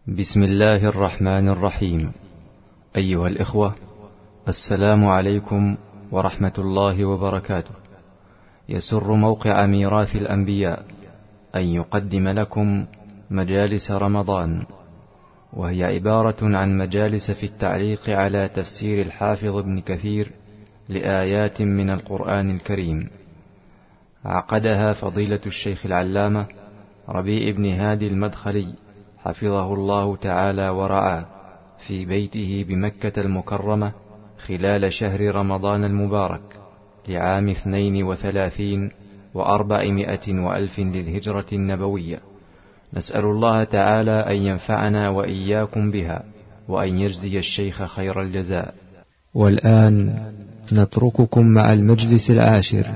بسم الله الرحمن الرحيم. أيها الإخوة، السلام عليكم ورحمة الله وبركاته. يسر موقع ميراث الأنبياء أن يقدم لكم مجالس رمضان، وهي عبارة عن مجالس في التعليق على تفسير الحافظ ابن كثير لآيات من القرآن الكريم. عقدها فضيلة الشيخ العلامة ربيع بن هادي المدخلي حفظه الله تعالى ورعاه في بيته بمكة المكرمة خلال شهر رمضان المبارك لعام 32 و400 وألف للهجرة النبوية. نسأل الله تعالى أن ينفعنا وإياكم بها، وأن يجزي الشيخ خير الجزاء. والآن نترككم مع المجلس العاشر.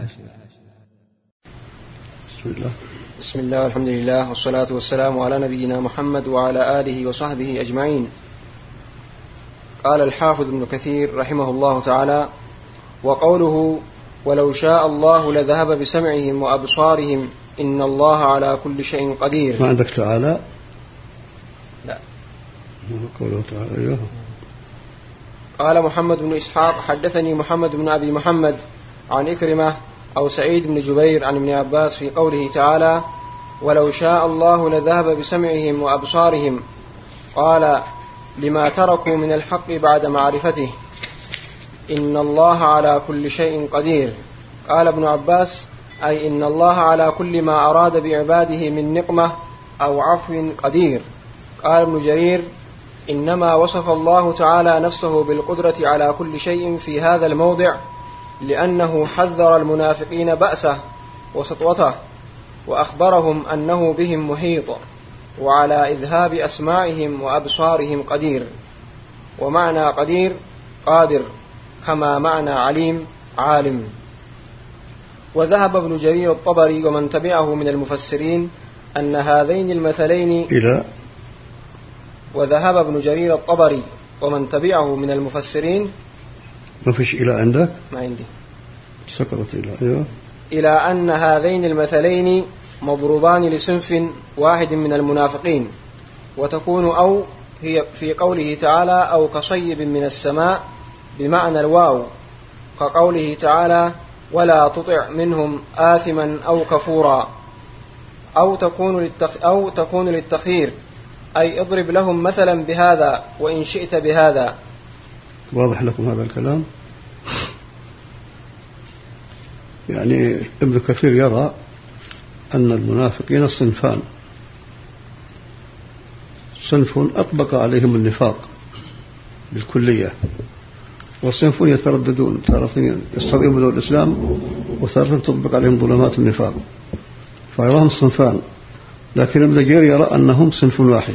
بسم الله والحمد لله والصلاة والسلام على نبينا محمد وعلى آله وصحبه أجمعين. قال الحافظ ابن كثير رحمه الله تعالى: وقوله ولو شاء الله لذهب بسمعهم وأبصارهم إن الله على كل شيء قدير. ما عندك تعالى؟ لا. قوله تعالى. أيوه. قال محمد بن إسحاق: حدثني محمد بن أبي محمد عن إكرمة أو سعيد بن جبير عن ابن عباس في قوله تعالى: ولو شاء الله لذهب بسمعهم وأبصارهم، قال: لما تركوا من الحق بعد معرفته إن الله على كل شيء قدير. قال ابن عباس: أي إن الله على كل ما أراد بعباده من نقمة أو عفو قدير. قال ابن جرير: إنما وصف الله تعالى نفسه بالقدرة على كل شيء في هذا الموضع لأنه حذر المنافقين بأسه وسطوته، وأخبرهم أنه بهم محيط، وعلى إذهاب أسماعهم وأبصارهم قدير. ومعنى قدير قادر، كما معنى عليم عالم. وذهب ابن جرير الطبري ومن تبعه من المفسرين أن هذين المثلين وذهب ابن جرير الطبري ومن تبعه من المفسرين. ما فيش إلى عندك؟ ما عندي. سقطت إلى. أيوه. إلى أن هذين المثلين مضروبان لصنف واحد من المنافقين، وتكون أو هي في قوله تعالى أو كصيب من السماء بمعنى الواو، كقوله تعالى ولا تطع منهم آثما أو كفورا، أو تكون للتخيير، أي اضرب لهم مثلا بهذا وإن شئت بهذا. واضح لكم هذا الكلام؟ يعني ابن كثير يرى أن المنافقين صنفان: صنف أطبق عليهم النفاق بالكلية، وصنف يترددون، تارة يستضيفون الإسلام وتارة تطبق عليهم ظلمات النفاق، فيراهم صنفان. لكن ابن جرير يرى أنهم صنف واحد.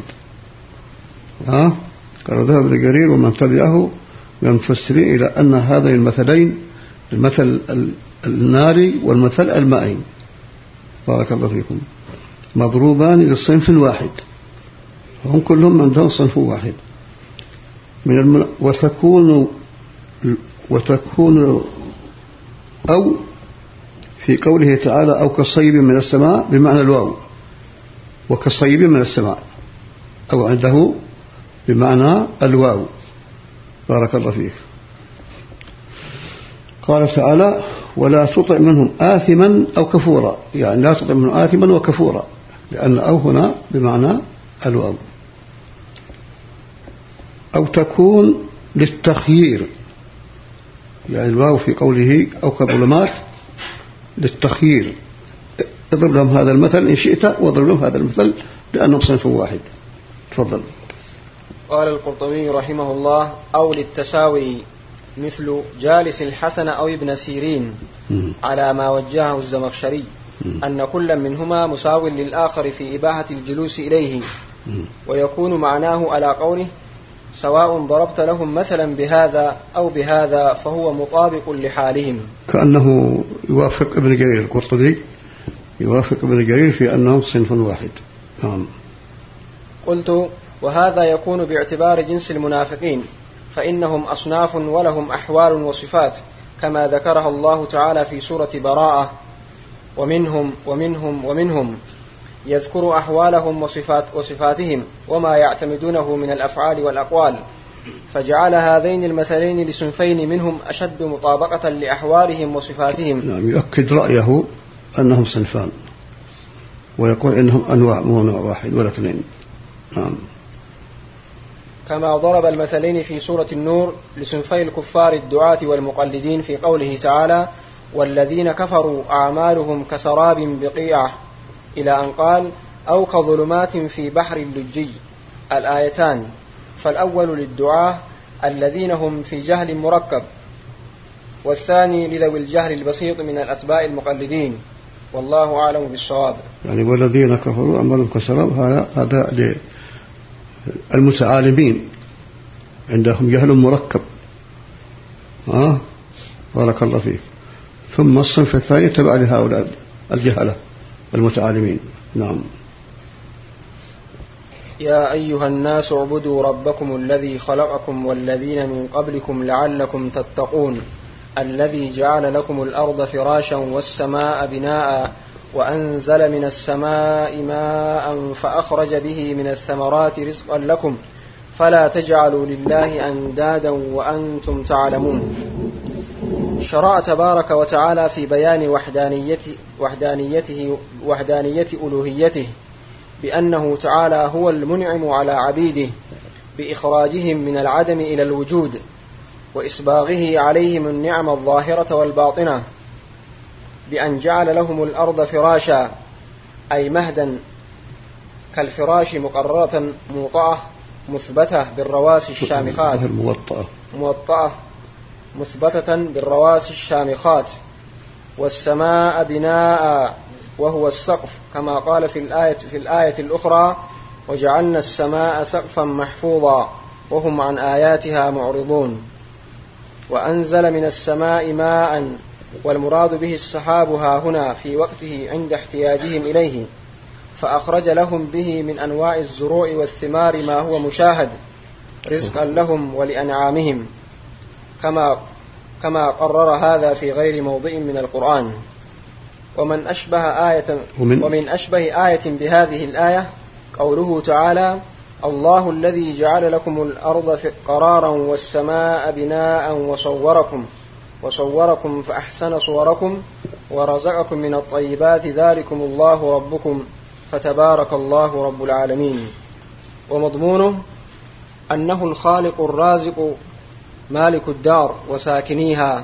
قال ذهب ابن جرير ومن تبعه من المفسرين إلى أن هذين المثلين، المثل الناري والمثل المائي، بارك الله فيكم، مضروبان للصنف واحد، هم كلهم عندهم صنف واحد. وتكون أو في قوله تعالى أو كصيب من السماء بمعنى الواو، وكصيب من السماء أو عنده بمعنى الواو، بارك الله فيك. قال تعالى ولا تطع منهم آثما أو كفورا، يعني لا تطع منهم آثما وكفورا، لأن أو هنا بمعنى الواو. أو تكون للتخيير، يعني الواو في قوله أو كظلمات للتخيير، اضرب لهم هذا المثل إن شئت واضرب لهم هذا المثل لأنهم صنف واحد. تفضل. قال القرطبي رحمه الله: أو للتساوي، مثل جالس الحسن أو ابن سيرين، على ما وجهه الزمخشري أن كل منهما مساو للآخر في إباحة الجلوس إليه. ويكون معناه على قوله سواء ضربت لهم مثلا بهذا أو بهذا فهو مطابق لحالهم، كأنه يوافق ابن جرير. القرطبي يوافق ابن جرير في أنهم صنف واحد. قلت: وهذا يكون باعتبار جنس المنافقين، فإنهم أصناف ولهم أحوال وصفات، كما ذكرها الله تعالى في سورة براءة: ومنهم ومنهم ومنهم، يذكر أحوالهم وصفاتهم وما يعتمدونه من الأفعال والأقوال، فجعل هذين المثلين لصنفين منهم أشد مطابقة لأحوالهم وصفاتهم. نعم، يؤكد رأيه أنهم صنفان، ويقول إنهم أنواع مو نوع واحد ولا اثنين. نعم. كما ضرب المثلين في سورة النور لصنفي الكفار الدعاة والمقلدين في قوله تعالى: والذين كفروا أعمالهم كسراب بقيعة، إلى أن قال: أو كظلمات في بحر اللجي، الآيتان. فالأول للدعاة الذين هم في جهل مركب، والثاني لذوي الجهل البسيط من الأتباع المقلدين، والله أعلم بالصواب. يعني والذين كفروا أعمالهم كسراب، هذا المتعالمين عندهم جهل مركب. بارك الله فيك. ثم الصنف الثاني تبع لهؤلاء الجهلة المتعالمين. نعم. يا أيها الناس اعبدوا ربكم الذي خلقكم والذين من قبلكم لعلكم تتقون، الذي جعل لكم الأرض فراشا والسماء بناء وأنزل من السماء ماء فأخرج به من الثمرات رزقا لكم فلا تجعلوا لله أندادا وأنتم تعلمون. شرع تبارك وتعالى في بيان وحدانية ألوهيته بأنه تعالى هو المنعم على عبيده بإخراجهم من العدم إلى الوجود، وإسباغه عليهم النعم الظاهرة والباطنة، بأن جعل لهم الأرض فراشا أي مهدا كالفراش مقررة موطأة مثبتة بالرواسي الشامخات، موطأة مثبتة بالرواسي الشامخات، والسماء بناء وهو السقف، كما قال في الآية الأخرى: وجعلنا السماء سقفا محفوظا وهم عن آياتها معرضون. وأنزل من السماء ماء، والمراد به السحاب ها هنا في وقته عند احتياجهم إليه، فأخرج لهم به من أنواع الزروع والثمار ما هو مشاهد رزقا لهم ولأنعامهم، كما قرر هذا في غير موضع من القرآن. ومن أشبه آية بهذه الآية قوله تعالى: الله الذي جعل لكم الأرض قرارا والسماء بناء وصوركم فأحسن صوركم ورزقكم من الطيبات ذلكم الله ربكم فتبارك الله رب العالمين. ومضمونه أنه الخالق الرازق مالك الدار وساكنيها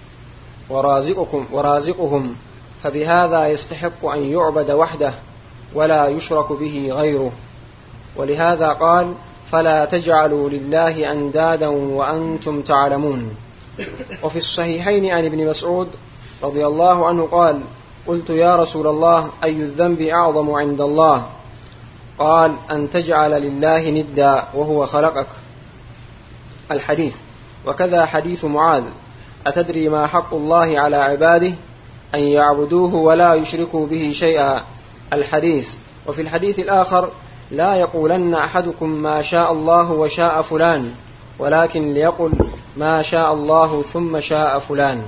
ورازقهم، فبهذا يستحق أن يعبد وحده ولا يشرك به غيره. ولهذا قال: فلا تجعلوا لله أندادا وأنتم تعلمون. وفي الصحيحين عن ابن مسعود رضي الله عنه قال: قلت يا رسول الله أي الذنب أعظم عند الله؟ قال: أن تجعل لله ندا وهو خلقك. الحديث. وكذا حديث معاذ: أتدري ما حق الله على عباده؟ أن يعبدوه ولا يشركوا به شيئا. الحديث. وفي الحديث الآخر: لا يقولن أحدكم ما شاء الله وشاء فلان، ولكن ليقل ما شاء الله ثم شاء فلان.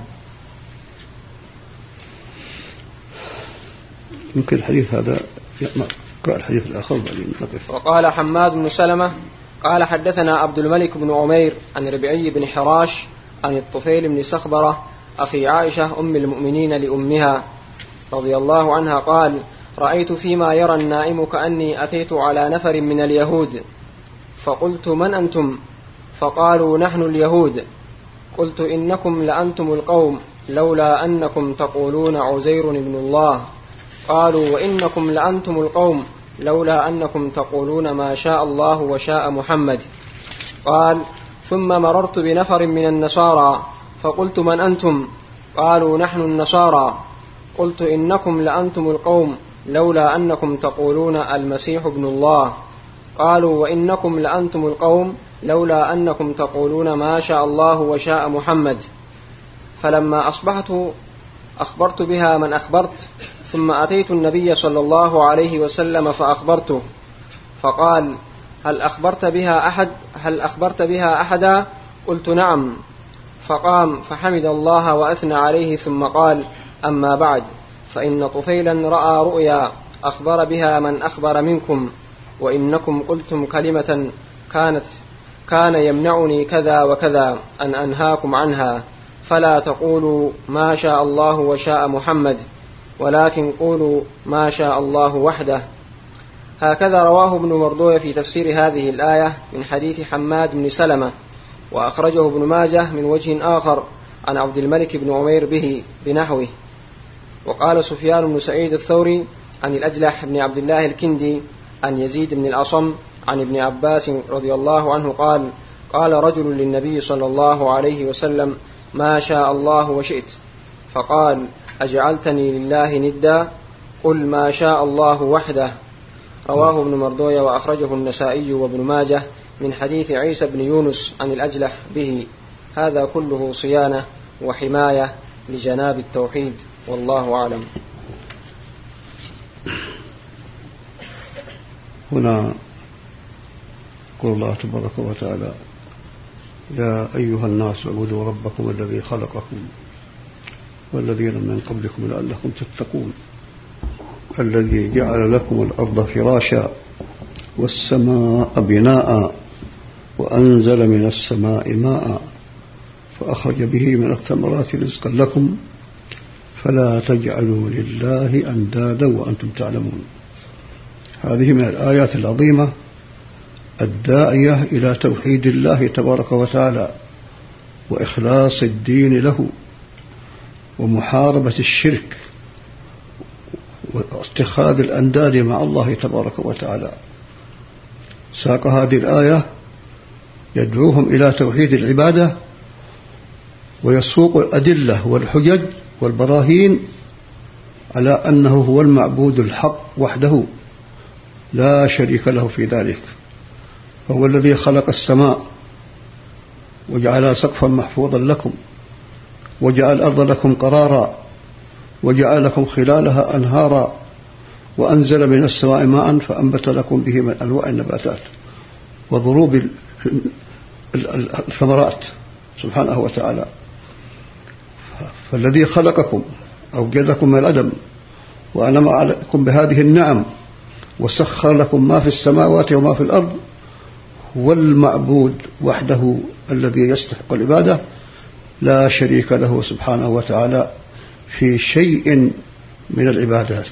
يمكن الحديث هذا قال الحديث الآخر بعدين نقف. وقال حماد بن سلمة قال: حدثنا عبد الملك بن عمير عن ربعي بن حراش عن الطفيل بن سخبرة أخي عائشة أم المؤمنين لأمها رضي الله عنها قال: رأيت فيما يرى النائم كأني أتيت على نفر من اليهود فقلت: من أنتم؟ فقالوا: نحن اليهود. قلت: إنكم لأنتم القوم لولا أنكم تقولون عزير ابن الله. قالوا: وإنكم لأنتم القوم لولا أنكم تقولون ما شاء الله وشاء محمد. قال: ثم مررت بنفر من النصارى فقلت: من أنتم؟ قالوا: نحن النصارى. قلت: إنكم لأنتم القوم لولا أنكم تقولون المسيح ابن الله. قالوا: وإنكم لأنتم القوم لولا أنكم تقولون ما شاء الله وشاء محمد. فلما أصبحت أخبرت بها من أخبرت، ثم أتيت النبي صلى الله عليه وسلم فأخبرته، فقال: هل أخبرت بها أحدا؟ قلت: نعم. فقام فحمد الله وأثنى عليه ثم قال: أما بعد، فإن طفيلا رأى رؤيا أخبر بها من أخبر منكم، وإنكم قلتم كلمة كان يمنعني كذا وكذا أن أنهاكم عنها، فلا تقولوا ما شاء الله وشاء محمد، ولكن قولوا ما شاء الله وحده. هكذا رواه ابن مردوية في تفسير هذه الآية من حديث حماد بن سلمة، وأخرجه ابن ماجه من وجه آخر عن عبد الملك بن عمير به بنحوه. وقال سفيان بن سعيد الثوري عن الأجلح بن عبد الله الكندي عن يزيد بن الأصم عن ابن عباس رضي الله عنه قال: قال رجل للنبي صلى الله عليه وسلم: ما شاء الله وشئت. فقال: أجعلتني لله ندا؟ قل ما شاء الله وحده. رواه ابن مردوية وأخرجه النسائي وابن ماجه من حديث عيسى بن يونس عن الأجلح به. هذا كله صيانة وحماية لجناب التوحيد، والله أعلم. هنا يقول الله تبارك وتعالى: يا أيها الناس اعبدوا ربكم الذي خلقكم والذين من قبلكم لعلكم تتقون، الذي جعل لكم الأرض فراشا والسماء بناء وأنزل من السماء ماء فأخرج به من الثمرات رزقا لكم فلا تجعلوا لله أندادا وأنتم تعلمون. هذه من الآيات العظيمة الداعية إلى توحيد الله تبارك وتعالى وإخلاص الدين له ومحاربة الشرك واتخاذ الأنداد مع الله تبارك وتعالى. ساق هذه الآية يدعوهم إلى توحيد العبادة ويسوق الأدلة والحجج والبراهين على أنه هو المعبود الحق وحده لا شريك له في ذلك، فهو الذي خلق السماء وجعل سقفا محفوظا لكم وجعل الأرض لكم قرارا وجعل لكم خلالها أنهارا وأنزل من السماء ماء فأنبت لكم به من أنواع النباتات وضروب الثمرات سبحانه وتعالى. فالذي خلقكم أوجدكم من العدم وأنعم عليكم بهذه النعم وسخر لكم ما في السماوات وما في الأرض هو المعبود وحده الذي يستحق العبادة لا شريك له سبحانه وتعالى في شيء من العبادات.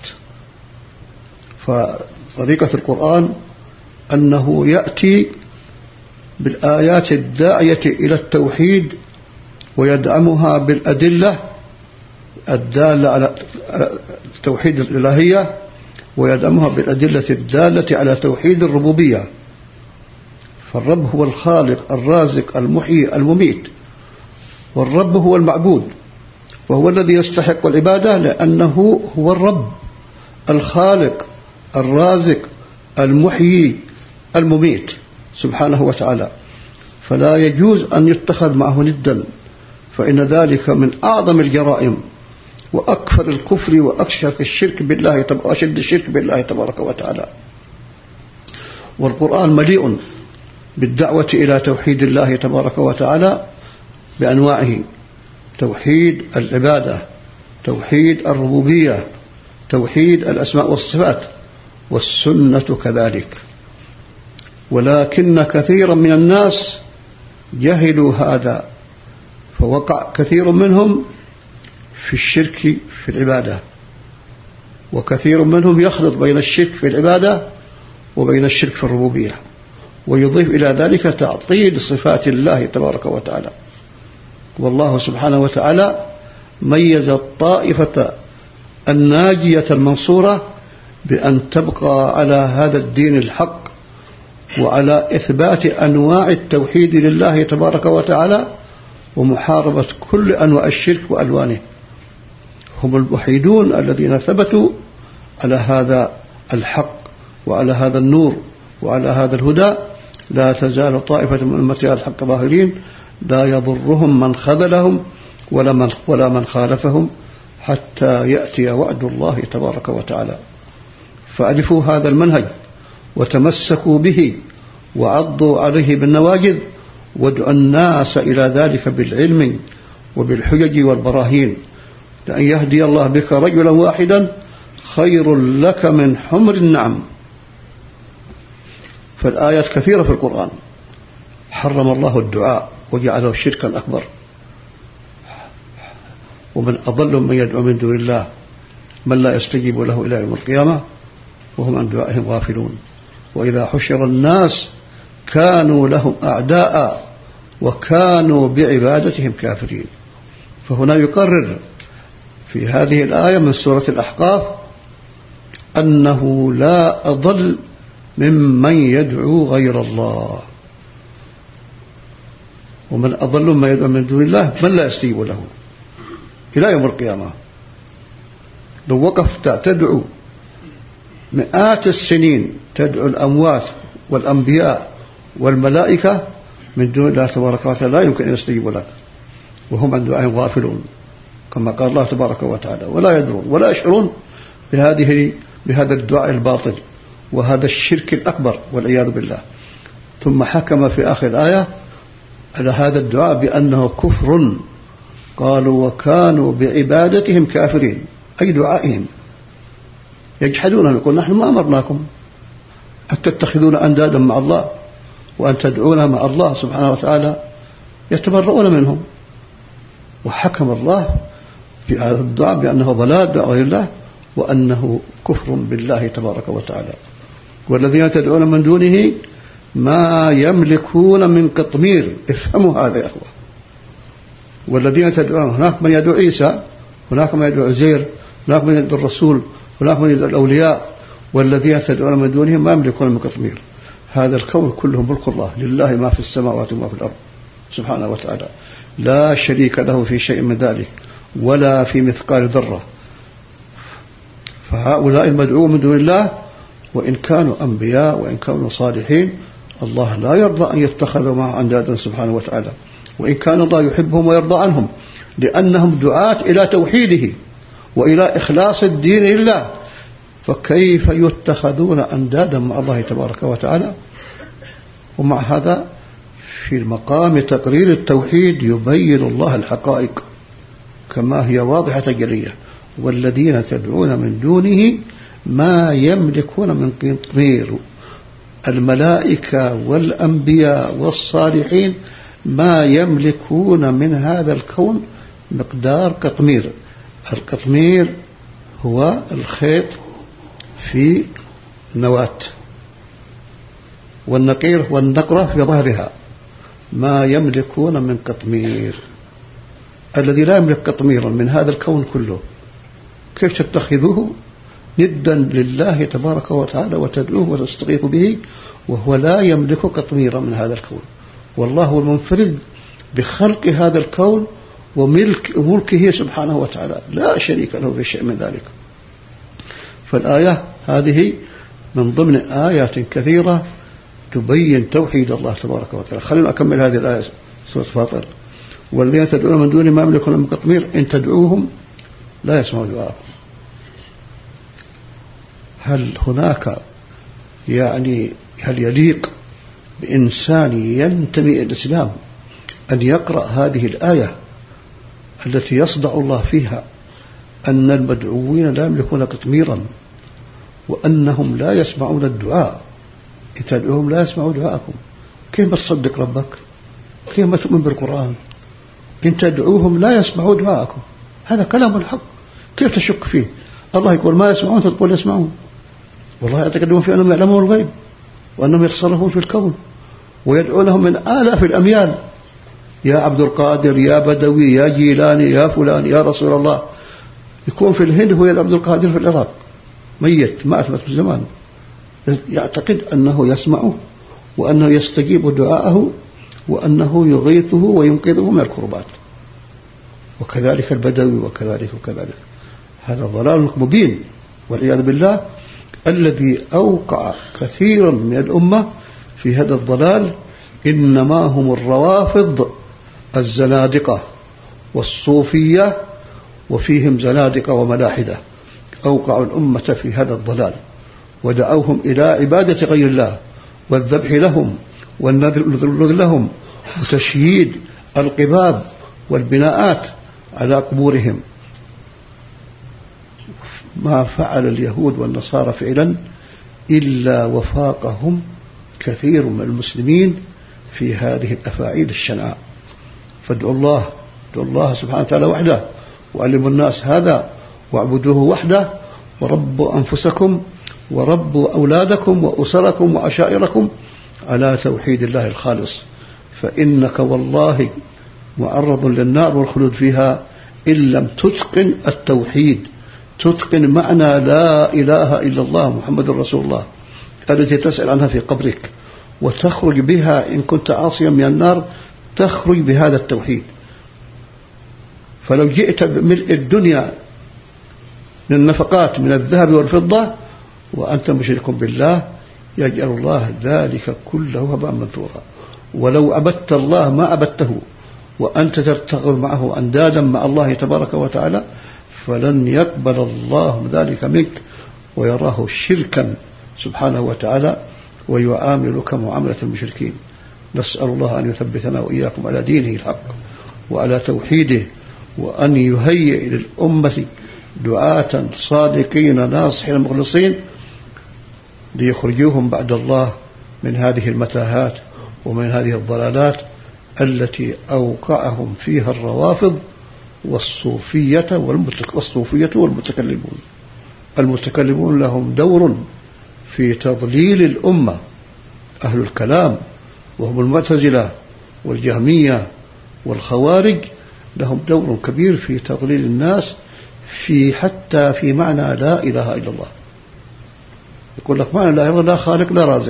فطريقة القرآن أنه يأتي بالآيات الداعية إلى التوحيد ويدعمها بالأدلة الدالة على توحيد الإلهية ويدعمها بالأدلة الدالة على توحيد الربوبية. فالرب هو الخالق الرازق المحيي المميت، والرب هو المعبود وهو الذي يستحق العبادة لأنه هو الرب الخالق الرازق المحيي المميت سبحانه وتعالى. فلا يجوز أن يتخذ معه ندا، فإن ذلك من أعظم الجرائم وأكثر الكفر وأشد الشرك بالله تبارك وتعالى. والقرآن مليء بالدعوة إلى توحيد الله تبارك وتعالى بأنواعه: توحيد العبادة، توحيد الربوبية، توحيد الأسماء والصفات، والسنة كذلك. ولكن كثيرا من الناس جهلوا هذا فوقع كثير منهم في الشرك في العبادة، وكثير منهم يخلط بين الشرك في العبادة وبين الشرك في الربوبية، ويضيف إلى ذلك تعطيل صفات الله تبارك وتعالى. والله سبحانه وتعالى ميز الطائفة الناجية المنصورة بأن تبقى على هذا الدين الحق وعلى إثبات أنواع التوحيد لله تبارك وتعالى ومحاربة كل أنواع الشرك وألوانه. هم الوحيدون الذين ثبتوا على هذا الحق وعلى هذا النور وعلى هذا الهدى. لا تزال طائفة من أمتي على الحق ظاهرين لا يضرهم من خذلهم ولا من خالفهم حتى يأتي وعد الله تبارك وتعالى. فألفوا هذا المنهج وتمسكوا به وعضوا عليه بالنواجذ وادعوا الناس إلى ذلك بالعلم وبالحجج والبراهين، لأن يهدي الله بك رجلا واحدا خير لك من حمر النعم. فالآيات كثيرة في القرآن حرم الله الدعاء وجعله شركا أكبر. ومن أضل من يدعو من دون الله من لا يستجيب له إلى يوم القيامة وهم عن دعائهم غافلون. وإذا حشر الناس كانوا لهم أعداء وكانوا بعبادتهم كافرين. فهنا يقرر في هذه الآية من سورة الأحقاف أنه لا أضل ممن يدعو غير الله، ومن أضل ممن يدعو من دون الله من لا يستجيب له إلى يوم القيامة. لو وقفت تدعو مئات السنين تدعو الأموات والأنبياء والملائكة من دون الله تبارك وتعالى لا يمكن أن يستجيبوا لك، وهم عن دعائهم غافلون كما قال الله تبارك وتعالى، ولا يدرون ولا يشعرون بهذا الدعاء الباطل وهذا الشرك الأكبر والعياذ بالله. ثم حكم في آخر الآية على هذا الدعاء بأنه كفر. قالوا وكانوا بعبادتهم كافرين، أي دعائهم يجحدون، يقول نحن ما أمرناكم أن تتخذون أندادا مع الله وأن تدعون مع الله سبحانه وتعالى، يتبرؤون منهم. وحكم الله في هذا الدعاء بأنه ضلال دعوة لله وأنه كفر بالله تبارك وتعالى. والذين تدعون من دونه ما يملكون من قطمير. افهموا هذا يا أخوة. والذين تدعون، هناك من يدعو عيسى، هناك من يدعو عزير، هناك من يدعو الرسول، هناك من يدعو الأولياء. والذين تدعون من دونهم ما يملكون من قطمير. هذا الكون كله ملك الله، لله ما في السماوات وما في الأرض سبحانه وتعالى، لا شريك له في شيء من ذلك ولا في مثقال ذرة. فهؤلاء المدعوون من دون الله وإن كانوا أنبياء وإن كانوا صالحين الله لا يرضى أن يتخذوا معه أندادا سبحانه وتعالى، وإن كان الله يحبهم ويرضى عنهم لأنهم دعاة إلى توحيده وإلى إخلاص الدين لله. فكيف يتخذون أندادا مع الله تبارك وتعالى؟ ومع هذا في المقام تقرير التوحيد يبين الله الحقائق كما هي واضحة جلية. والذين تدعون من دونه ما يملكون من قطمير. الملائكة والأنبياء والصالحين ما يملكون من هذا الكون مقدار قطمير. القطمير هو الخيط في نواة، والنقير والنقرة في ظهرها. ما يملكون من قطمير. الذي لا يملك قطميرا من هذا الكون كله كيف تتخذوه ندا لله تبارك وتعالى وتدعوه وتستغيث به وهو لا يملك قطميرا من هذا الكون؟ والله هو المنفرد بخلق هذا الكون وملكه سبحانه وتعالى، لا شريك له في شيء من ذلك. فالآية هذه من ضمن آيات كثيرة تبين توحيد الله تبارك وتعالى. خلينا أكمل هذه الآية سورة فاطر. والذين تدعون من دونه ما يملكون من قطمير إن تدعوهم لا يسمعوا دعاءكم. هل هناك هل يليق بإنسان ينتمي إلى الإسلام أن يقرأ هذه الآية التي يصدع الله فيها أن المدعوين لا يملكون قطميرا وأنهم لا يسمعون الدعاء؟ إن تدعوهم لا يسمعوا دعاءكم. كيف تصدق ربك؟ كيف تؤمن بالقرآن؟ إن تدعوهم لا يسمعوا دعاءكم، هذا كلام الحق، كيف تشك فيه؟ الله يقول ما يسمعون تقول يسمعون. والله يعتقدون في أنهم يعلمون الغيب وأنهم يتصرفون في الكون ويدعونهم من آلاف الأميال، يا عبد القادر، يا بدوي، يا جيلاني، يا فلان، يا رسول الله. يكون في الهند هو يا عبد القادر في العراق ميت ما أثبت في الزمان، يعتقد أنه يسمعه وأنه يستجيب دعاءه وأنه يغيثه وينقذه من الكربات. وكذلك البدوي وكذلك. هذا ضلال مبين والعياذ بالله. الذي أوقع كثيرا من الأمة في هذا الضلال إنما هم الروافض الزنادقة والصوفية، وفيهم زنادقة وملاحدة أوقعوا الأمة في هذا الضلال ودعوهم إلى عبادة غير الله والذبح لهم والنذر لهم وتشييد القباب والبناءات على قبورهم. ما فعل اليهود والنصارى فعلا إلا وفاقهم كثير من المسلمين في هذه الأفاعيل الشنعاء. فادعوا الله سبحانه وتعالى وحده، وعلموا الناس هذا، واعبدوه وحده، وربوا أنفسكم وربوا أولادكم وأسركم وعشائركم على توحيد الله الخالص، فإنك والله معرض للنار والخلود فيها إن لم تتقن التوحيد، تتقن معنى لا إله إلا الله محمد رسول الله التي تسأل عنها في قبرك، وتخرج بها إن كنت عاصيا من النار، تخرج بهذا التوحيد. فلو جئت بملء الدنيا من النفقات من الذهب والفضة وأنت مشرك بالله، يجعل الله ذلك كله هباء منثورا. ولو عبدت الله ما عبدته وأنت تتخذ معه أندادا مع الله تبارك وتعالى، فلن يقبل الله ذلك منك ويراه شركا سبحانه وتعالى، ويعاملك معاملة المشركين. نسأل الله أن يثبتنا وإياكم على دينه الحق وعلى توحيده، وأن يهيئ للأمة دعاة صادقين ناصحين مخلصين ليخرجوهم بعد الله من هذه المتاهات ومن هذه الضلالات التي أوقعهم فيها الروافض والصوفية والمتكلمون. المتكلمون لهم دور في تضليل الأمة، أهل الكلام وهم المعتزلة والجهمية والخوارج لهم دور كبير في تضليل الناس حتى في معنى لا إله إلا الله. يقول لك معنى لا إله إلا الله لا خالق لا رازق.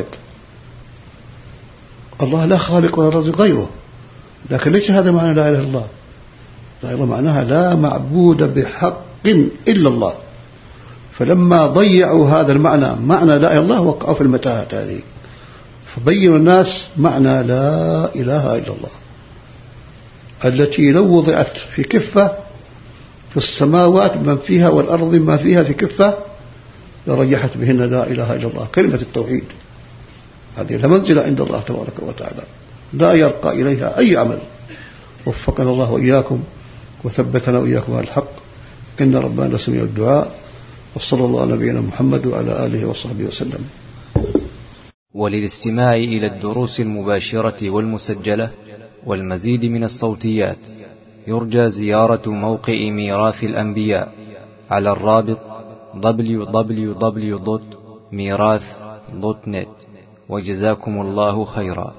الله لا خالق ولا رازق غيره، لكن ليس هذا معنى لا إله إلا الله. لا إله معناها لا معبود بحق إلا الله. فلما ضيعوا هذا المعنى، معنى لا إله إلا الله، وقعوا في المتاهات هذه، فبينوا الناس معنى لا إله إلا الله التي لو وضعت في كفة في السماوات من فيها والأرض ما فيها في كفة لرجحت بهن لا إله إلا الله، كلمة التوحيد. هذه لمنزلة عند الله تبارك وتعالى لا يرقى إليها أي عمل. وفقنا الله وإياكم وثبتنا وإياكم على الحق، إن ربنا لسميع الدعاء. وصلى الله على نبينا محمد وعلى آله وصحبه وسلم. وللاستماع إلى الدروس المباشرة والمسجلة والمزيد من الصوتيات يرجى زيارة موقع ميراث الأنبياء على الرابط www.mirath.net. وجزاكم الله خيرا.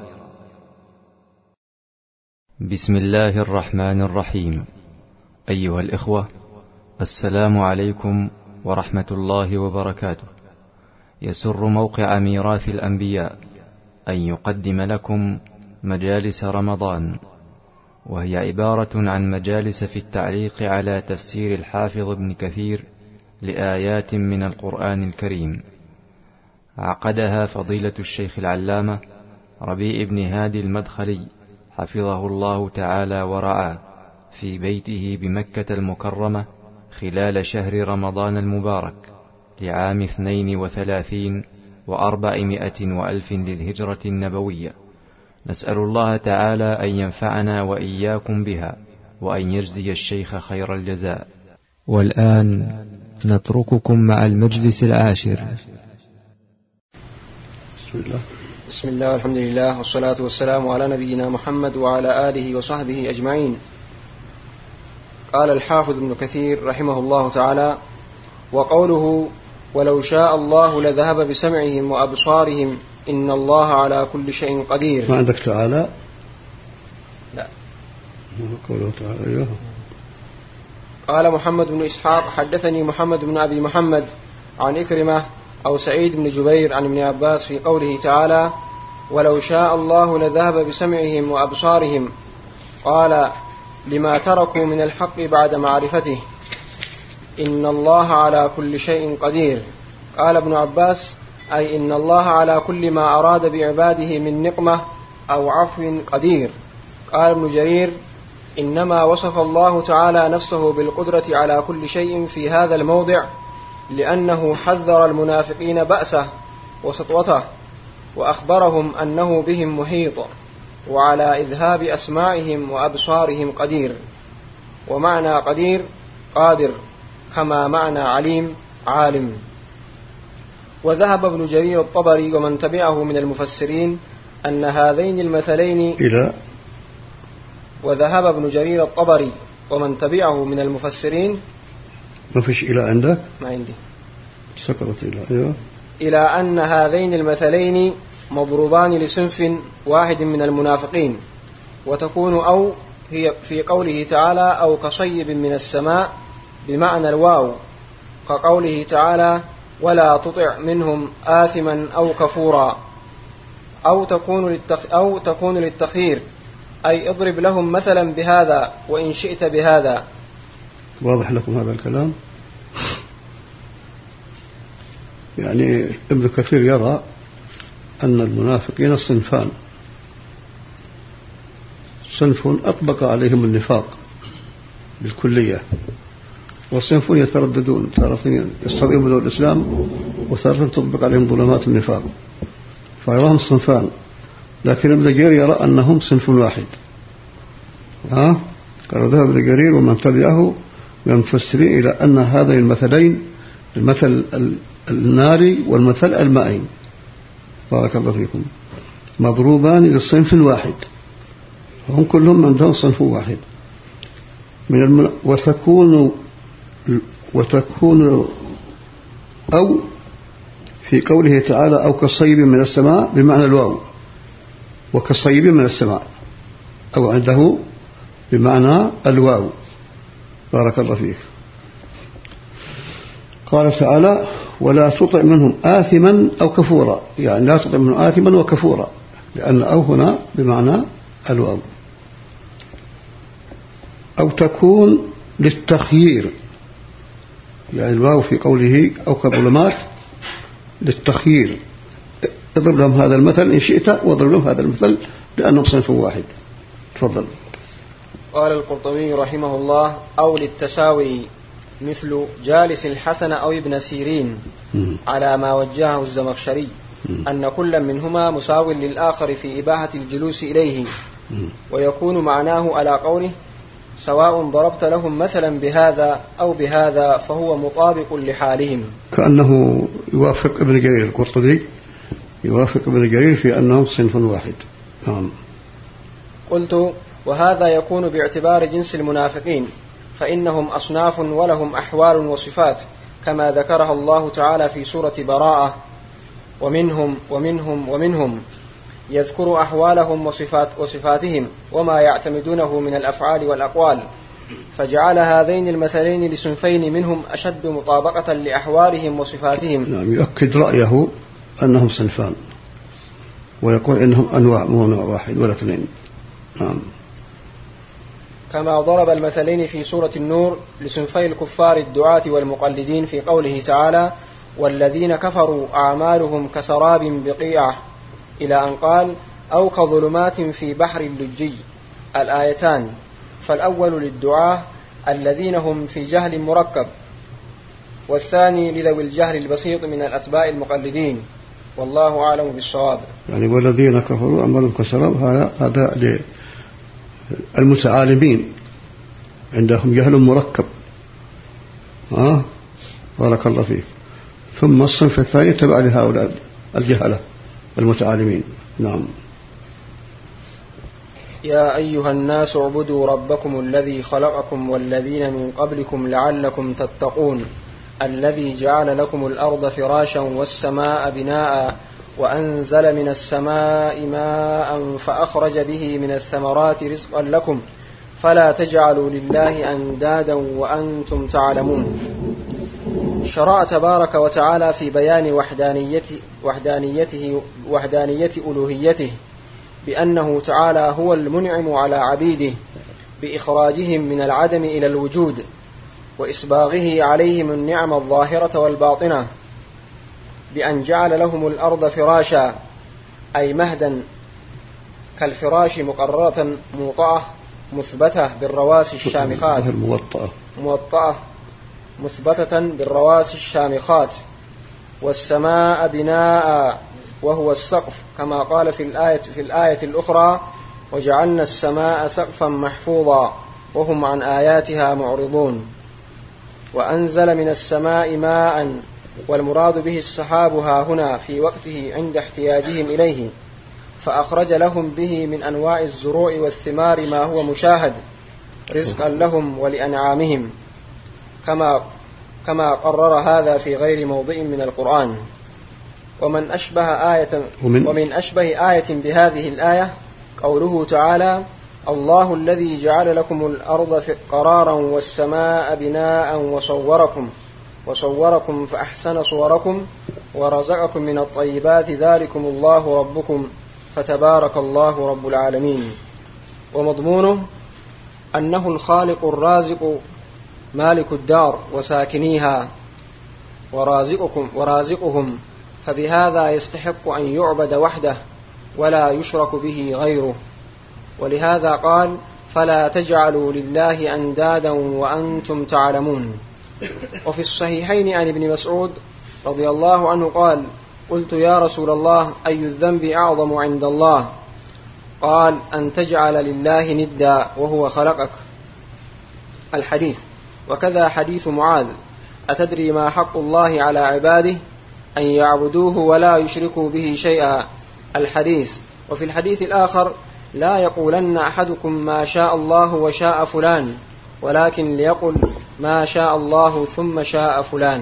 بسم الله الرحمن الرحيم. أيها الإخوة، السلام عليكم ورحمة الله وبركاته. يسر موقع ميراث الأنبياء أن يقدم لكم مجالس رمضان، وهي عبارة عن مجالس في التعليق على تفسير الحافظ ابن كثير لآيات من القرآن الكريم. عقدها فضيلة الشيخ العلامة ربيع بن هادي المدخلي حفظه الله تعالى ورعاه في بيته بمكة المكرمة خلال شهر رمضان المبارك لعام 32 و400 وألف للهجرة النبوية. نسأل الله تعالى أن ينفعنا وإياكم بها، وأن يجزي الشيخ خير الجزاء. والآن نترككم مع المجلس العاشر. بسم الله والحمد لله والصلاة والسلام على نبينا محمد وعلى آله وصحبه أجمعين. قال الحافظ ابن كثير رحمه الله تعالى: وقوله ولو شاء الله لذهب بسمعهم وأبصارهم إن الله على كل شيء قدير. ما عندك تعالى؟ لا. قوله تعالى. أيوه. قال محمد بن إسحاق حدثني محمد بن أبي محمد عن إكرمة أو سعيد بن جبير عن ابن عباس في قوله تعالى: ولو شاء الله لذهب بسمعهم وأبصارهم، قال: لما تركوا من الحق بعد معرفته، إن الله على كل شيء قدير. قال ابن عباس: أي إن الله على كل ما أراد بعباده من نقمة أو عفو قدير. قال ابن جرير: إنما وصف الله تعالى نفسه بالقدرة على كل شيء في هذا الموضع لأنه حذر المنافقين بأسه وسطوته، وأخبرهم أنه بهم محيط، وعلى إذهاب أسماعهم وأبصارهم قدير. ومعنى قدير قادر، كما معنى عليم عالم. وذهب ابن جرير الطبري ومن تبعه من المفسرين أن هذين المثلين وذهب ابن جرير الطبري ومن تبعه من المفسرين. ما فيش إلى عندك؟ ما عندي. سقطت إلى. أيوة. إلى أن هذين المثلين مضروبان لصنف واحد من المنافقين، وتكون أو هي في قوله تعالى أو كصيب من السماء بمعنى الواو، كقوله تعالى ولا تطع منهم آثما أو كفورا، أو تكون للتخيير أي اضرب لهم مثلا بهذا وإن شئت بهذا. واضح لكم هذا الكلام؟ يعني ابن كثير يرى أن المنافقين صنفان: صنف أطبق عليهم النفاق بالكلية، وصنف يترددون، تارة يستضيفون الإسلام وتارة تطبق عليهم ظلمات النفاق، فيراهم صنفان، لكن ابن جرير يرى أنهم صنف واحد. قال ذهب ابن جرير ومن تبعه من المفسرين إلى أن هذين المثلين، المثل الناري والمثل المائي، بارك الله فيكم، مضروبان للصنف واحد، هم كلهم عندهم صنف واحد. وتكون أو في قوله تعالى أو كصيب من السماء بمعنى الواو، وكصيب من السماء، أو عنده بمعنى الواو، بارك الله فيك. قال تعالى ولا تطع منهم آثما أو كفورا، يعني لا تطع منهم آثما وكفورا، لأن أو هنا بمعنى الواو. أو تكون للتخيير، يعني الواو في قوله أو كظلمات للتخيير، اضرب لهم هذا المثل إن شئت واضرب لهم هذا المثل لأنهم صنف واحد. تفضل. قال القرطبي رحمه الله أو للتساوي، مثل جالس الحسن أو ابن سيرين، على ما وجهه الزمخشري أن كل منهما مساو للآخر في إباحة الجلوس إليه، ويكون معناه على قوله سواء ضربت لهم مثلا بهذا أو بهذا فهو مطابق لحالهم، كأنه يوافق ابن جرير القرطبي، يوافق ابن جرير في أنهم صنف واحد. قلت وهذا يكون باعتبار جنس المنافقين، فإنهم أصناف ولهم أحوال وصفات كما ذكرها الله تعالى في سورة براءة، ومنهم يذكر أحوالهم وصفاتهم وما يعتمدونه من الأفعال والأقوال، فجعل هذين المثلين لصنفين منهم أشد مطابقة لأحوالهم وصفاتهم. نعم، يؤكد رأيه أنهم صنفان، ويقول إنهم أنواع مو نوع واحد ولا اثنين. نعم. كما ضرب المثلين في سورة النور لصنفي الكفار الدعاة والمقلدين في قوله تعالى والذين كفروا أعمالهم كسراب بقيعة، إلى أن قال أو كظلمات في بحر اللجي، الآيتان. فالأول للدعاة الذين هم في جهل مركب، والثاني لذوي الجهل البسيط من الأتباع المقلدين، والله أعلم بالصواب. يعني والذين كفروا أعمالهم كسراب، هذا المتعالمين عندهم جهل مركب. بارك الله فيك. ثم الصنف الثاني تبع لهؤلاء الجهلة المتعالمين. نعم. يا أيها الناس اعبدوا ربكم الذي خلقكم والذين من قبلكم لعلكم تتقون، الذي جعل لكم الأرض فراشا والسماء بناء وأنزل من السماء ماء فأخرج به من الثمرات رزقا لكم فلا تجعلوا لله أندادا وأنتم تعلمون. شرع تبارك وتعالى في بيان وحدانية ألوهيته بأنه تعالى هو المنعم على عبيده بإخراجهم من العدم إلى الوجود، وإسباغه عليهم النعم الظاهرة والباطنة، بأن جعل لهم الأرض فراشا أي مهدا كالفراش مقررة موطأة مثبتة بالرواسي الشامخات، موطأة مثبتة بالرواسي الشامخات، والسماء بناء وهو السقف، كما قال في الآية الأخرى وجعلنا السماء سقفا محفوظا وهم عن آياتها معرضون. وأنزل من السماء ماء، والمراد به السحاب ها هنا في وقته عند احتياجهم إليه، فأخرج لهم به من أنواع الزروع والثمار ما هو مشاهد رزقا لهم ولأنعامهم، كما قرر هذا في غير موضع من القرآن. ومن أشبه آية بهذه الآية قوله تعالى: الله الذي جعل لكم الأرض قرارا والسماء بناء وصوركم فأحسن صوركم ورزقكم من الطيبات ذلكم الله ربكم فتبارك الله رب العالمين. ومضمونه أنه الخالق الرازق مالك الدار وساكنيها ورازقهم، فبهذا يستحق أن يعبد وحده ولا يشرك به غيره. ولهذا قال: فلا تجعلوا لله أندادا وأنتم تعلمون. وفي الصحيحين عن ابن مسعود رضي الله عنه قال: قلت يا رسول الله أي الذنب أعظم عند الله؟ قال: أن تجعل لله ندا وهو خلقك. الحديث. وكذا حديث معاذ: أتدري ما حق الله على عباده؟ أن يعبدوه ولا يشركوا به شيئا. الحديث. وفي الحديث الآخر: لا يقولن أحدكم ما شاء الله وشاء فلان، ولكن ليقل ما شاء الله ثم شاء فلان.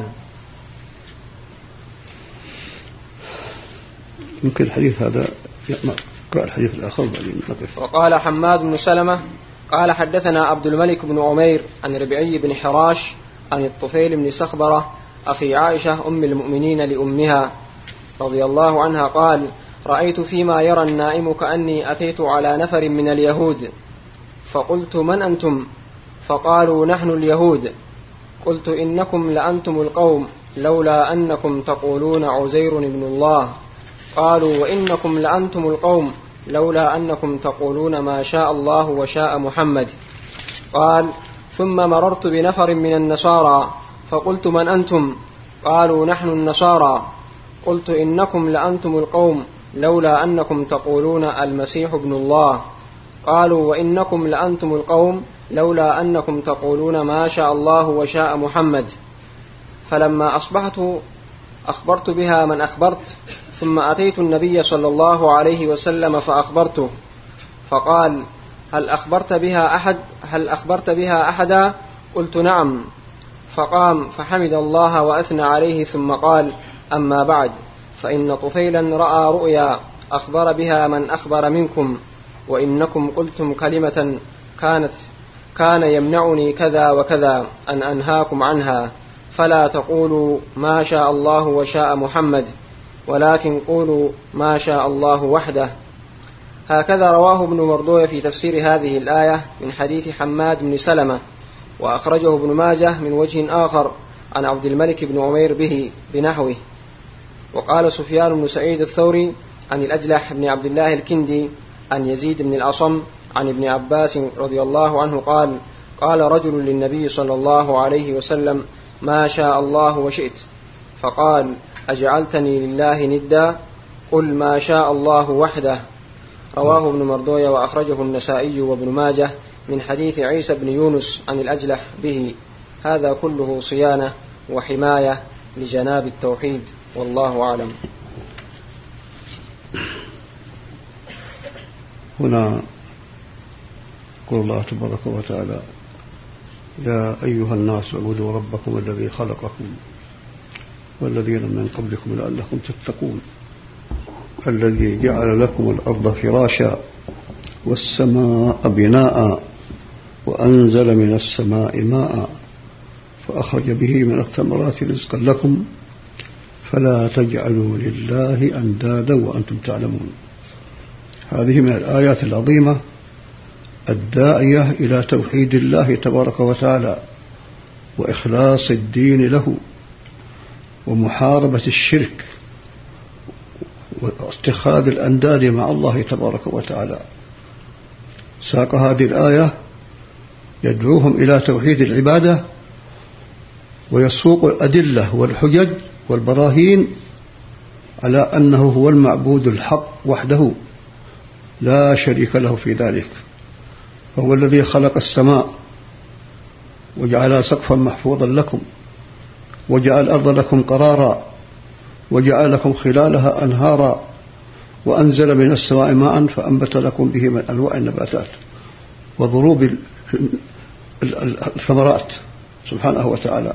يمكن الحديث هذا قال الحديث الآخر بعدين نقف. وقال حماد بن سلمة قال: حدثنا عبد الملك بن عمير عن ربعي بن حراش عن الطفيل بن سخبرة أخي عائشة أم المؤمنين لأمها رضي الله عنها قال: رأيت فيما يرى النائم كأني أتيت على نفر من اليهود، فقلت: من أنتم؟ فقالوا: نحن اليهود. قلت: إنكم لأنتم القوم لولا أنكم تقولون عزير ابن الله. قالوا: وإنكم لأنتم القوم لولا أنكم تقولون ما شاء الله وشاء محمد. قال: ثم مررت بنفر من النصارى فقلت: من أنتم؟ قالوا: نحن النصارى. قلت: إنكم لأنتم القوم لولا أنكم تقولون المسيح ابن الله. قالوا: وإنكم لأنتم القوم لولا أنكم تقولون ما شاء الله وشاء محمد. فلما أصبحت أخبرت بها من أخبرت، ثم أتيت النبي صلى الله عليه وسلم فأخبرته، فقال: هل أخبرت بها أحدا؟ قلت: نعم. فقام فحمد الله وأثنى عليه ثم قال: أما بعد، فإن طفيلا رأى رؤيا أخبر بها من أخبر منكم، وإنكم قلتم كلمة كان يمنعني كذا وكذا أن أنهاكم عنها، فلا تقولوا ما شاء الله وشاء محمد، ولكن قولوا ما شاء الله وحده. هكذا رواه ابن مردوية في تفسير هذه الآية من حديث حماد بن سلمة، وأخرجه ابن ماجه من وجه آخر عن عبد الملك بن عمير به بنحوه. وقال سفيان بن سعيد الثوري عن الأجلح بن عبد الله الكندي عن يزيد بن الأصم عن ابن عباس رضي الله عنه قال: قال رجل للنبي صلى الله عليه وسلم: ما شاء الله وشئت. فقال: أجعلتني لله ندا؟ قل ما شاء الله وحده. رواه ابن مردوية وأخرجه النسائي وابن ماجه من حديث عيسى بن يونس عن الأجلح به. هذا كله صيانة وحماية لجناب التوحيد، والله أعلم. هنا يقول الله تبارك وتعالى: يا أيها الناس اعبدوا ربكم الذي خلقكم والذين من قبلكم لعلكم تتقون، الذي جعل لكم الأرض فراشا والسماء بناء وأنزل من السماء ماء فأخرج به من الثمرات رزقا لكم فلا تجعلوا لله أندادا وأنتم تعلمون. هذه من الآيات العظيمة الداعية إلى توحيد الله تبارك وتعالى وإخلاص الدين له ومحاربة الشرك واتخاذ الأنداد مع الله تبارك وتعالى. ساق هذه الآية يدعوهم إلى توحيد العبادة ويسوق الأدلة والحجج والبراهين على أنه هو المعبود الحق وحده لا شريك له في ذلك، فهو الذي خلق السماء وجعل سقفا محفوظا لكم، وجعل الأرض لكم قرارا، وجعل لكم خلالها أنهارا، وأنزل من السماء ماء فأنبت لكم به من أنواع النباتات وضروب الثمرات سبحانه وتعالى.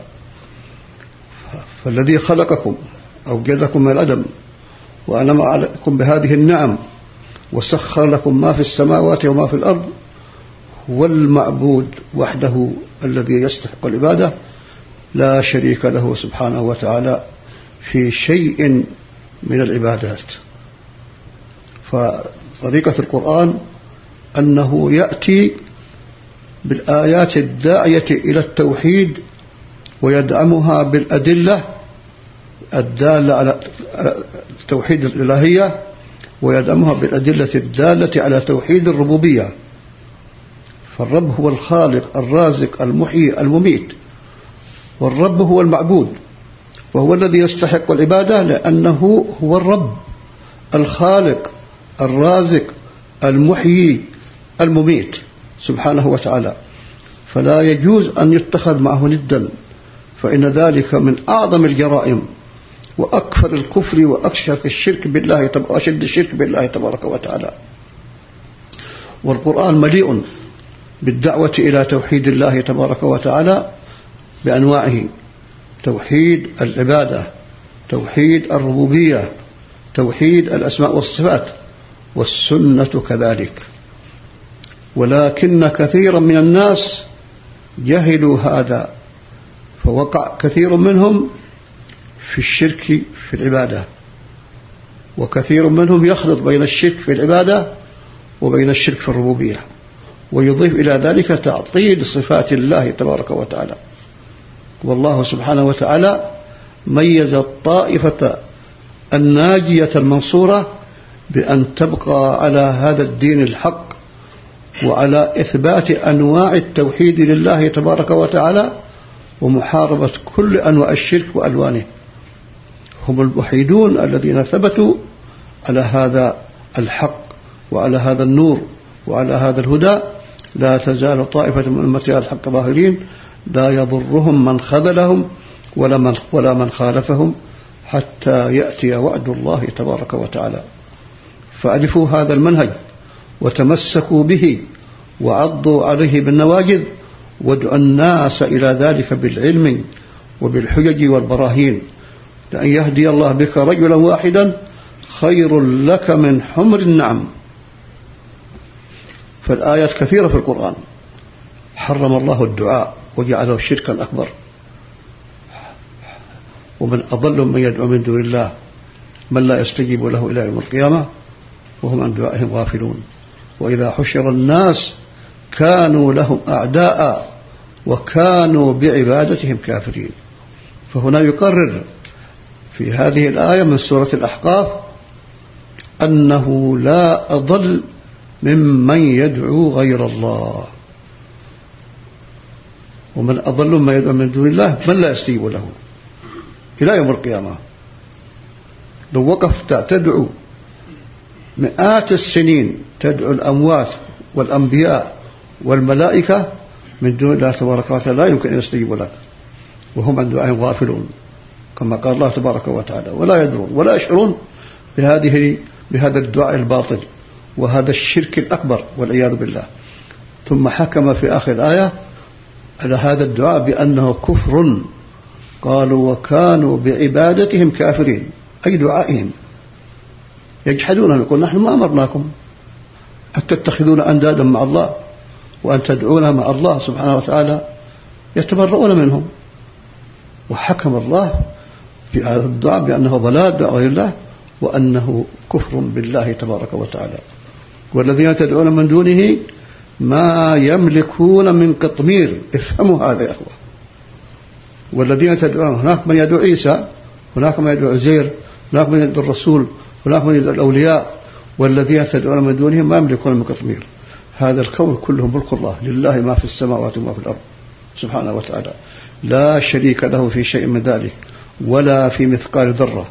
فالذي خلقكم أوجدكم من العدم وأنعم عليكم بهذه النعم وسخر لكم ما في السماوات وما في الأرض هو المعبود وحده الذي يستحق العبادة لا شريك له سبحانه وتعالى في شيء من العبادات. فطريقة القرآن أنه يأتي بالآيات الداعية إلى التوحيد ويدعمها بالأدلة الدالة على توحيد الإلهية، ويدعمها بالأدلة الدالة على توحيد الربوبية. فالرب هو الخالق الرازق المحيي المميت، والرب هو المعبود، وهو الذي يستحق العبادة لأنه هو الرب الخالق الرازق المحيي المميت سبحانه وتعالى. فلا يجوز أن يتخذ معه ندا، فإن ذلك من أعظم الجرائم وأكثر الكفر وأشد الشرك بالله تبارك وتعالى. والقرآن مليء بالدعوة إلى توحيد الله تبارك وتعالى بأنواعه: توحيد العبادة، توحيد الربوبية، توحيد الأسماء والصفات، والسنة كذلك. ولكن كثيرا من الناس جهلوا هذا، فوقع كثير منهم في الشرك في العبادة، وكثير منهم يخلط بين الشرك في العبادة وبين الشرك في الربوبية، ويضيف إلى ذلك تعطيل صفات الله تبارك وتعالى. والله سبحانه وتعالى ميز الطائفة الناجية المنصورة بأن تبقى على هذا الدين الحق وعلى إثبات أنواع التوحيد لله تبارك وتعالى ومحاربة كل أنواع الشرك وألوانه. هم الوحيدون الذين ثبتوا على هذا الحق وعلى هذا النور وعلى هذا الهدى. لا تزال طائفة من أمتي على الحق ظاهرين لا يضرهم من خذلهم ولا من خالفهم حتى يأتي وعد الله تبارك وتعالى. فألفوا هذا المنهج وتمسكوا به وعضوا عليه بالنواجذ، وادعوا الناس إلى ذلك بالعلم وبالحجج والبراهين. لأن يهدي الله بك رجلا واحدا خير لك من حمر النعم. فالآيات كثيرة في القرآن حرم الله الدعاء وجعله شركا أكبر. ومن أضل من يدعو من دون الله من لا يستجيب له إلى يوم القيامة وهم عن دعائهم غافلون. وإذا حشر الناس كانوا لهم أعداء وكانوا بعبادتهم كافرين. فهنا يقرر في هذه الآية من سورة الأحقاف أنه لا أضل ممن يدعو غير الله، ومن أضل ممن يدعو من دون الله من لا يستجيب له إلى يوم القيامة. لو وقفت تدعو مئات السنين تدعو الأموات والأنبياء والملائكة من دون الله تبارك وتعالى لا يمكن أن يستجيبوا لك، وهم عن دعائهم غافلون كما قال الله تبارك وتعالى، ولا يدرون ولا يشعرون بهذا الدعاء الباطل وهذا الشرك الأكبر والعياذ بالله. ثم حكم في آخر الآية على هذا الدعاء بأنه كفر. قالوا وكانوا بعبادتهم كافرين، أي دعائهم يجحدون، يقول نحن ما أمرناكم أن تتخذون أندادا مع الله وأن تدعون مع الله سبحانه وتعالى، يتبرؤون منهم. وحكم الله في هذا الدعاء بأنه ضلال دعوة لله وأنه كفر بالله تبارك وتعالى. والذين تدعون من دونه ما يملكون من قطمير. افهموا هذا يا أخوة. والذين تدعون، هناك من يدعو عيسى، هناك من يدعو عزير، هناك من يدعو الرسول، هناك من يدعو الأولياء. والذين تدعون من دونهم ما يملكون من قطمير. هذا الكون كله ملك الله، لله ما في السماوات وما في الأرض سبحانه وتعالى، لا شريك له في شيء من ذلك ولا في مثقال ذرة.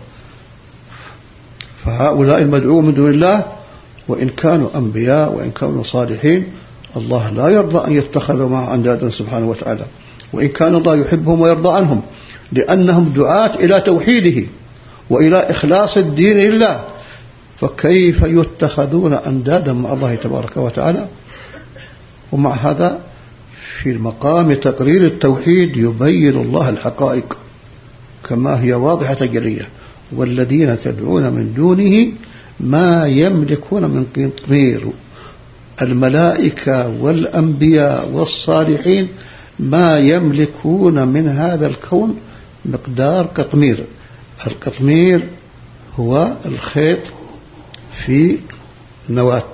فهؤلاء المدعوون من دون الله وإن كانوا أنبياء وإن كانوا صالحين الله لا يرضى أن يتخذوا معه أندادا سبحانه وتعالى. وإن كان الله يحبهم ويرضى عنهم، لأنهم دعاة إلى توحيده وإلى إخلاص الدين لله، فكيف يتخذون أندادا مع الله تبارك وتعالى؟ ومع هذا في مقام تقرير التوحيد يبين الله الحقائق كما هي واضحة جلية: والذين تدعون من دونه ما يملكون من قطمير. الملائكة والأنبياء والصالحين ما يملكون من هذا الكون مقدار قطمير. القطمير هو الخيط في نواة،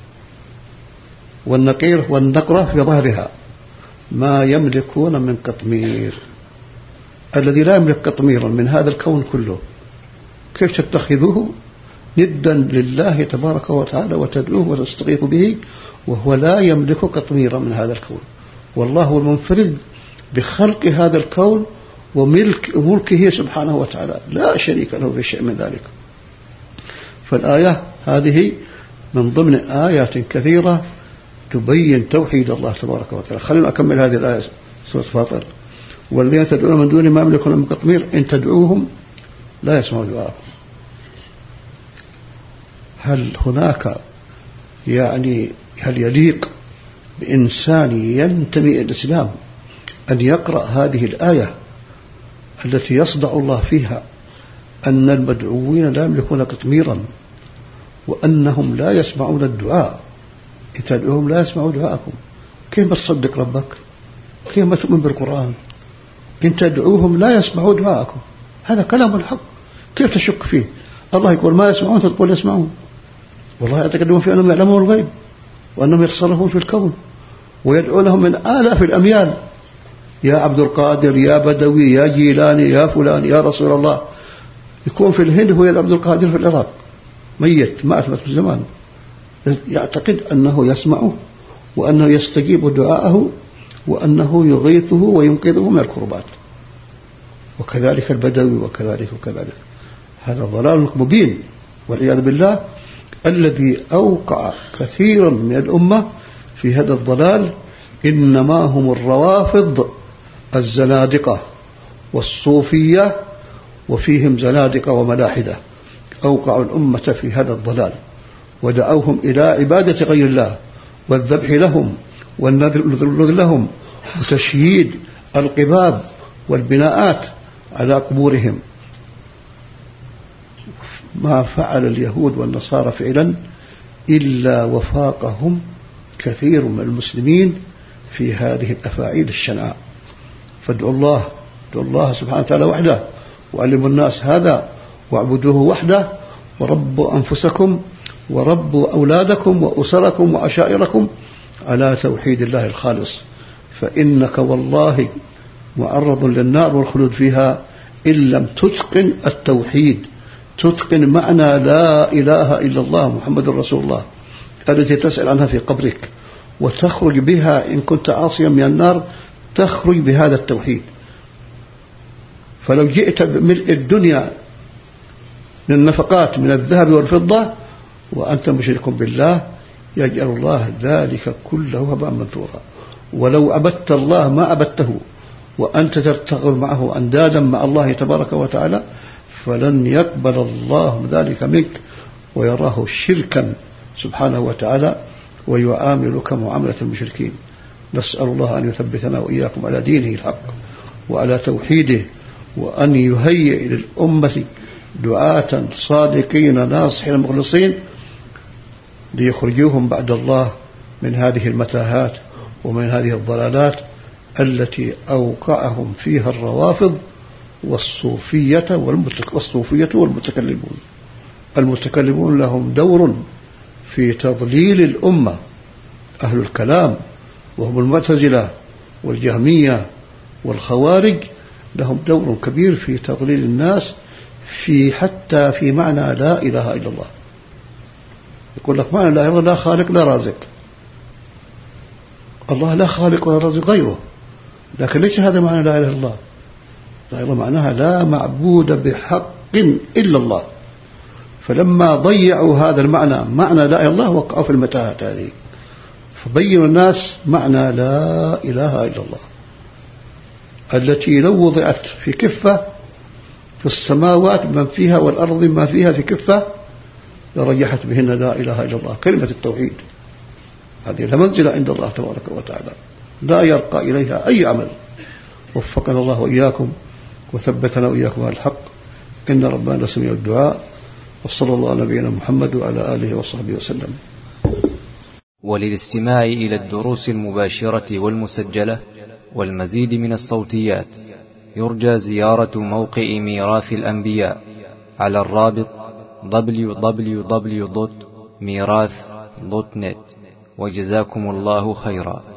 والنقير والنقرة في ظهرها. ما يملكون من قطمير. الذي لا يملك قطميرا من هذا الكون كله كيف تتخذوه ندا لله تبارك وتعالى وتدعوه وتستغيث به وهو لا يملك قطميرا من هذا الكون؟ والله هو المنفرد بخلق هذا الكون وملكه سبحانه وتعالى، لا شريك له في شيء من ذلك. فالآية هذه من ضمن آيات كثيرة تبين توحيد الله تبارك وتعالى. خلينا أكمل هذه الآية سورة فاطر: والذين تدعون من دونه ما يملكون من قطمير إن تدعوهم لا يسمعوا دعاءكم. هل هناك هل يليق بإنسان ينتمي إلى الإسلام أن يقرأ هذه الآية التي يصدع الله فيها أن المدعوين لا يملكون قطميرا وأنهم لا يسمعون الدعاء؟ إن تدعوهم لا يسمعوا دعاءكم. كيف تصدق ربك؟ كيف تؤمن بالقرآن؟ إن تدعوهم لا يسمعوا دعاءكم، هذا كلام الحق، كيف تشك فيه؟ الله يقول ما يسمعون، تقول يسمعون. والله يعتقدون في أنهم يعلمون الغيب وأنهم يتصرفون في الكون ويدعونهم من آلاف الأميال: يا عبد القادر، يا بدوي، يا جيلاني، يا فلان، يا رسول الله. يكون في الهند هو يا عبد القادر في العراق ميت ما أثبت في الزمان، يعتقد أنه يسمعه وأنه يستجيب دعاءه وأنه يغيثه وينقذه من الكربات. وكذلك البدوي وكذلك. هذا ضلال مبين والعياذ بالله. الذي أوقع كثيرا من الأمة في هذا الضلال إنما هم الروافض الزنادقة والصوفية، وفيهم زنادقة وملاحدة أوقعوا الأمة في هذا الضلال ودعوهم إلى عبادة غير الله والذبح لهم والنذر لهم وتشييد القباب والبناءات على قبورهم. ما فعل اليهود والنصارى فعلا إلا وفاقهم كثير من المسلمين في هذه الأفاعيل الشنعاء. فادعوا الله سبحانه وتعالى وحده وعلموا الناس هذا واعبدوه وحده وربوا أنفسكم وربوا أولادكم وأسركم وعشائركم على توحيد الله الخالص، فإنك والله معرض للنار والخلود فيها إن لم تتقن التوحيد، تتقن معنى لا إله إلا الله محمد رسول الله التي تسأل عنها في قبرك وتخرج بها إن كنت عاصيا من النار، تخرج بهذا التوحيد. فلو جئت بملء الدنيا من النفقات من الذهب والفضة وأنت مشرك بالله يجعل الله ذلك كله هباء منثورا. ولو عبدت الله ما عبدته وأنت تتخذ معه أندادا مع الله تبارك وتعالى فلن يقبل الله ذلك منك ويراه شركا سبحانه وتعالى ويعاملك معاملة المشركين. نسأل الله أن يثبتنا وإياكم على دينه الحق وعلى توحيده، وأن يهيئ للأمة دعاة صادقين ناصحين مخلصين ليخرجوهم بعد الله من هذه المتاهات ومن هذه الضلالات التي أوقعهم فيها الروافض والصوفية والمتكلمون. المتكلمون لهم دور في تضليل الأمة، أهل الكلام وهم المعتزلة والجهمية والخوارج لهم دور كبير في تضليل الناس حتى في معنى لا إله إلا الله. يقول لك معنى لا إله إلا الله لا خالق لا رازق. الله لا خالق ولا رازق غيره، لكن ليس هذا معنى لا إله إلا الله. لا إله معناها لا معبود بحق إلا الله. فلما ضيعوا هذا المعنى معنى لا إله إلا الله وقعوا في المتاهات هذه، فبينوا الناس معنى لا إله إلا الله. التي لو وضعت في كفة في السماوات من فيها والأرض ما فيها في كفة لرجحت بهن لا إله إلا الله، كلمة التوحيد. هذه لمنزلة عند الله تبارك وتعالى لا يرقى إليها أي عمل. وفقنا الله وإياكم وثبتنا وإياكم على الحق، إن ربنا لسميع الدعاء. وصلى الله على نبينا محمد وعلى آله وصحبه وسلم. وللاستماع إلى الدروس المباشرة والمسجلة والمزيد من الصوتيات يرجى زيارة موقع ميراث الأنبياء على الرابط www.mirath.net. وجزاكم الله خيرا.